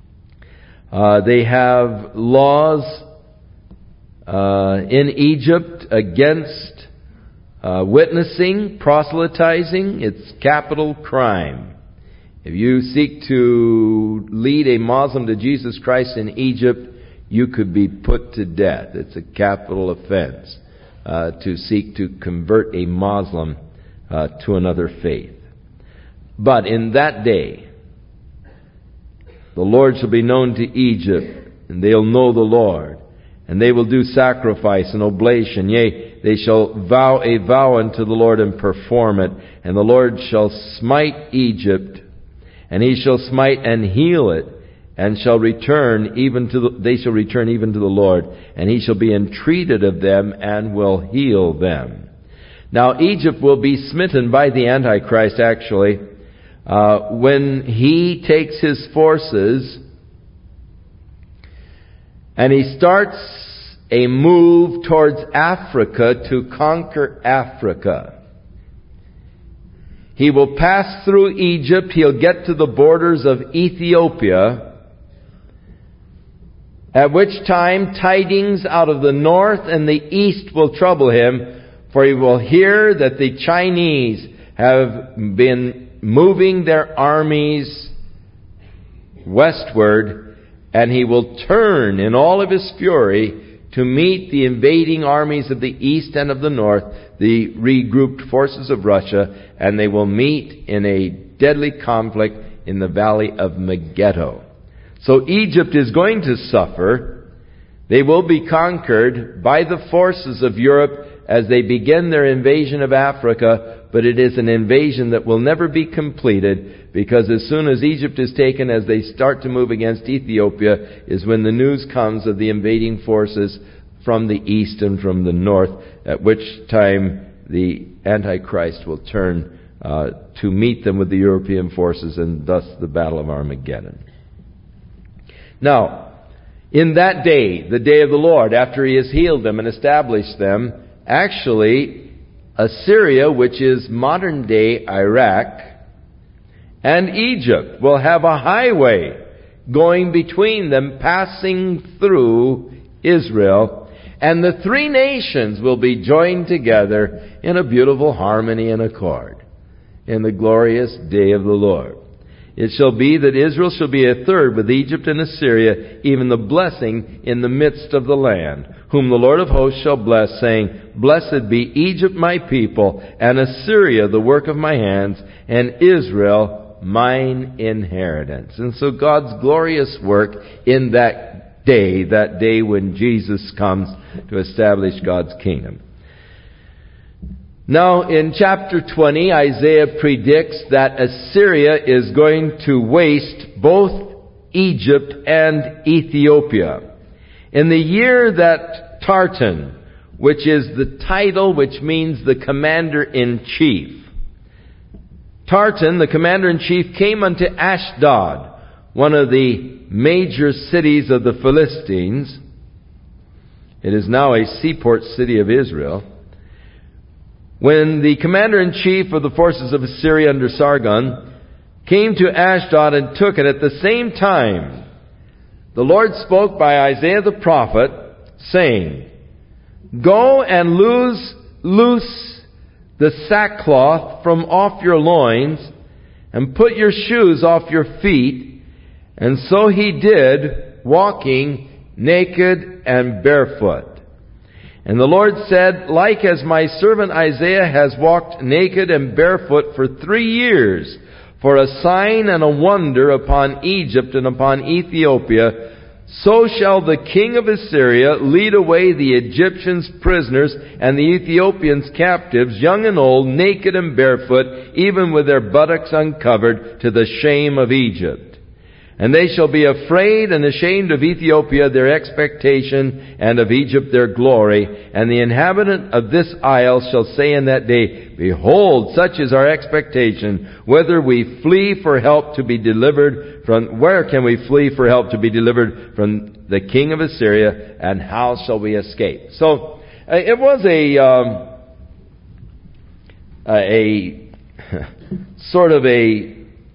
They have laws in Egypt against witnessing, proselytizing. It's capital crime. If you seek to lead a Muslim to Jesus Christ in Egypt, you could be put to death. It's a capital offense to seek to convert a Muslim to another faith. But in that day, the Lord shall be known to Egypt, and they'll know the Lord. And they will do sacrifice and oblation. Yea, they shall vow a vow unto the Lord and perform it. And the Lord shall smite Egypt, and he shall smite and heal it, and shall return they shall return even to the Lord, and he shall be entreated of them and will heal them. Now, Egypt will be smitten by the Antichrist, actually, when he takes his forces and he starts a move towards Africa to conquer Africa. He will pass through Egypt. He'll get to the borders of Ethiopia, at which time tidings out of the north and the east will trouble him, for he will hear that the Chinese have been moving their armies westward, and he will turn in all of his fury to meet the invading armies of the east and of the north, the regrouped forces of Russia, and they will meet in a deadly conflict in the valley of Megiddo. So Egypt is going to suffer. They will be conquered by the forces of Europe as they begin their invasion of Africa, but it is an invasion that will never be completed, because as soon as Egypt is taken, as they start to move against Ethiopia, is when the news comes of the invading forces from the east and from the north, at which time the Antichrist will turn to meet them with the European forces, and thus the Battle of Armageddon. Now, in that day, the day of the Lord, after He has healed them and established them, actually, Assyria, which is modern-day Iraq, and Egypt will have a highway going between them, passing through Israel, and the three nations will be joined together in a beautiful harmony and accord in the glorious day of the Lord. It shall be that Israel shall be a third with Egypt and Assyria, even the blessing in the midst of the land, whom the Lord of hosts shall bless, saying, Blessed be Egypt my people, and Assyria the work of my hands, and Israel mine inheritance. And so God's glorious work in that day when Jesus comes to establish God's kingdom. Now, in chapter 20, Isaiah predicts that Assyria is going to waste both Egypt and Ethiopia. In the year that Tartan, which is the title which means the commander-in-chief, Tartan, the commander-in-chief, came unto Ashdod, one of the major cities of the Philistines. It is now a seaport city of Israel. When the commander-in-chief of the forces of Assyria under Sargon came to Ashdod and took it, at the same time, the Lord spoke by Isaiah the prophet, saying, Go and loose the sackcloth from off your loins, and put your shoes off your feet. And so he did, walking naked and barefoot. And the Lord said, Like as my servant Isaiah has walked naked and barefoot for 3 years, for a sign and a wonder upon Egypt and upon Ethiopia, so shall the king of Assyria lead away the Egyptians prisoners and the Ethiopians captives, young and old, naked and barefoot, even with their buttocks uncovered, to the shame of Egypt. And they shall be afraid and ashamed of Ethiopia, their expectation, and of Egypt, their glory. And the inhabitant of this isle shall say in that day, Behold, such is our expectation, whether we flee for help to be delivered from, where can we flee for help to be delivered from the king of Assyria, and how shall we escape? So, it was a sort of a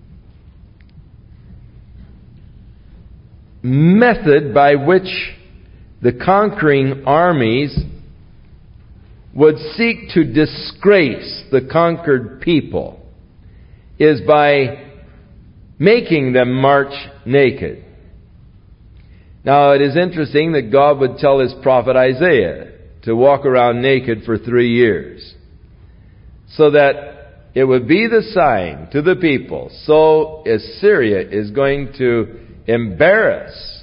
method by which the conquering armies would seek to disgrace the conquered people, is by making them march naked. Now, it is interesting that God would tell His prophet Isaiah to walk around naked for 3 years, so that it would be the sign to the people. So Assyria is going to embarrass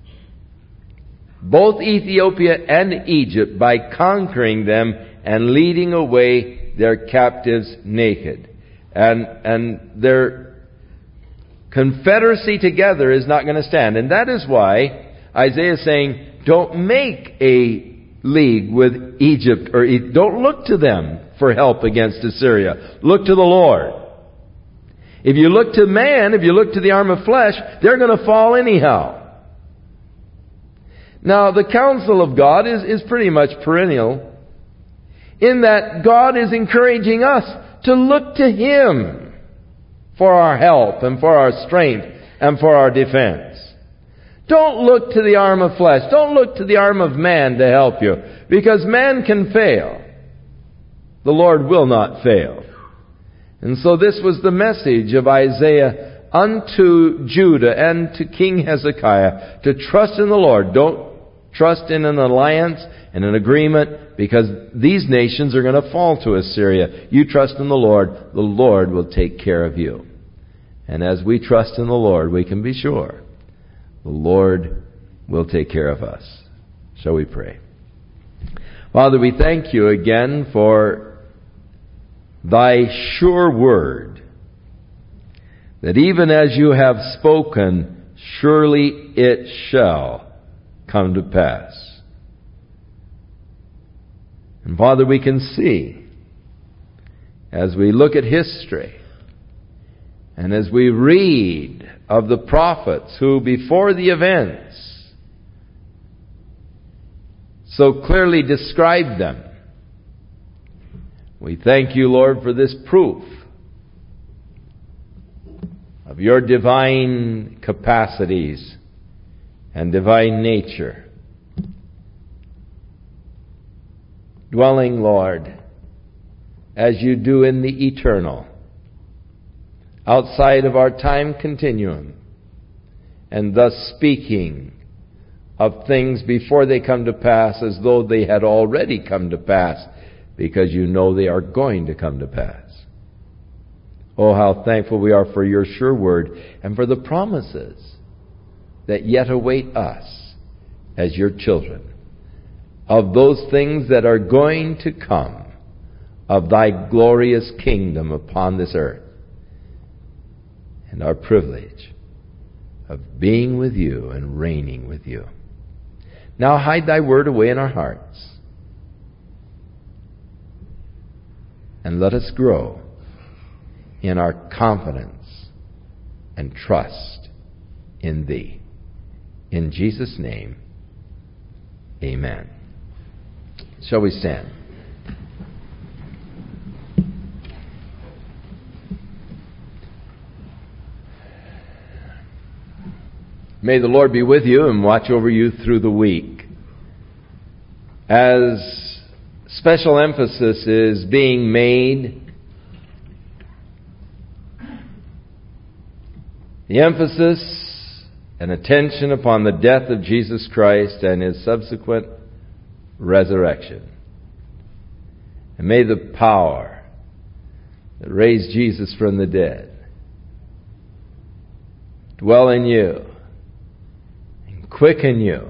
both Ethiopia and Egypt by conquering them and leading away their captives naked. And their confederacy together is not going to stand. And that is why Isaiah is saying, don't make a league with Egypt, or don't look to them for help against Assyria. Look to the Lord. If you look to man, if you look to the arm of flesh, they're going to fall anyhow. Now, the counsel of God is pretty much perennial in that God is encouraging us to look to Him for our help and for our strength and for our defense. Don't look to the arm of flesh. Don't look to the arm of man to help you, because man can fail. The Lord will not fail. And so this was the message of Isaiah unto Judah and to King Hezekiah, to trust in the Lord. Don't trust in an alliance and an agreement, because these nations are going to fall to Assyria. You trust in the Lord will take care of you. And as we trust in the Lord, we can be sure the Lord will take care of us. Shall we pray? Father, we thank you again for Thy sure word, that even as you have spoken, surely it shall come to pass. And Father, we can see, as we look at history, and as we read of the prophets who, before the events, so clearly described them, we thank you, Lord, for this proof of your divine capacities and divine nature. Dwelling, Lord, as you do in the eternal, outside of our time continuum, and thus speaking of things before they come to pass as though they had already come to pass, because you know they are going to come to pass. Oh, how thankful we are for your sure word and for the promises that yet await us as your children, of those things that are going to come, of thy glorious kingdom upon this earth, and our privilege of being with you and reigning with you. Now hide thy word away in our hearts, and let us grow in our confidence and trust in thee. In Jesus' name, amen. Shall we stand? May the Lord be with you and watch over you through the week. As special emphasis is being made, the emphasis and attention upon the death of Jesus Christ and His subsequent resurrection. And may the power that raised Jesus from the dead dwell in you, quicken you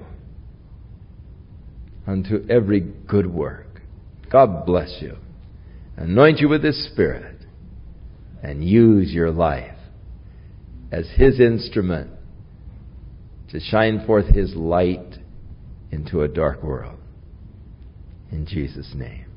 unto every good work. God bless you. Anoint you with His Spirit and use your life as His instrument to shine forth His light into a dark world. In Jesus' name.